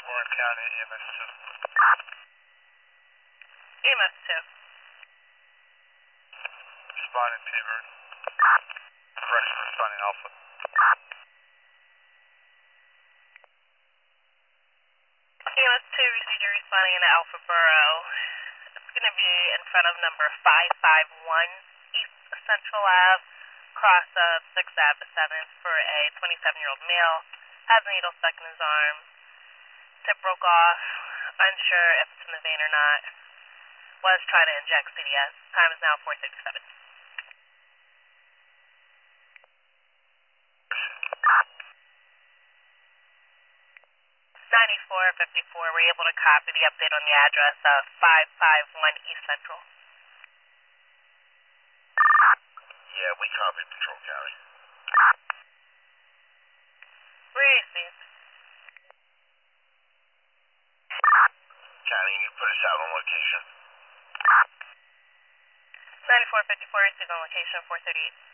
Warren County, EMS 2. EMS 2. Responding P-Bird. Correction, responding Alpha. EMS 2, received your responding into Alpha Borough. It's going to be in front of number 551 East Central Ave, cross of 6th Ave to 7th for a 27-year-old male. Has a needle stuck in his arm. Tip broke off. Unsure if it's in the vein or not. Was trying to inject CDS. Time is now 4:67. 9454, were you able to copy the update on the address of 551 East Central? Yeah, we copied Patrol County. Received. County, you put us out on location. 9454, received on location 438.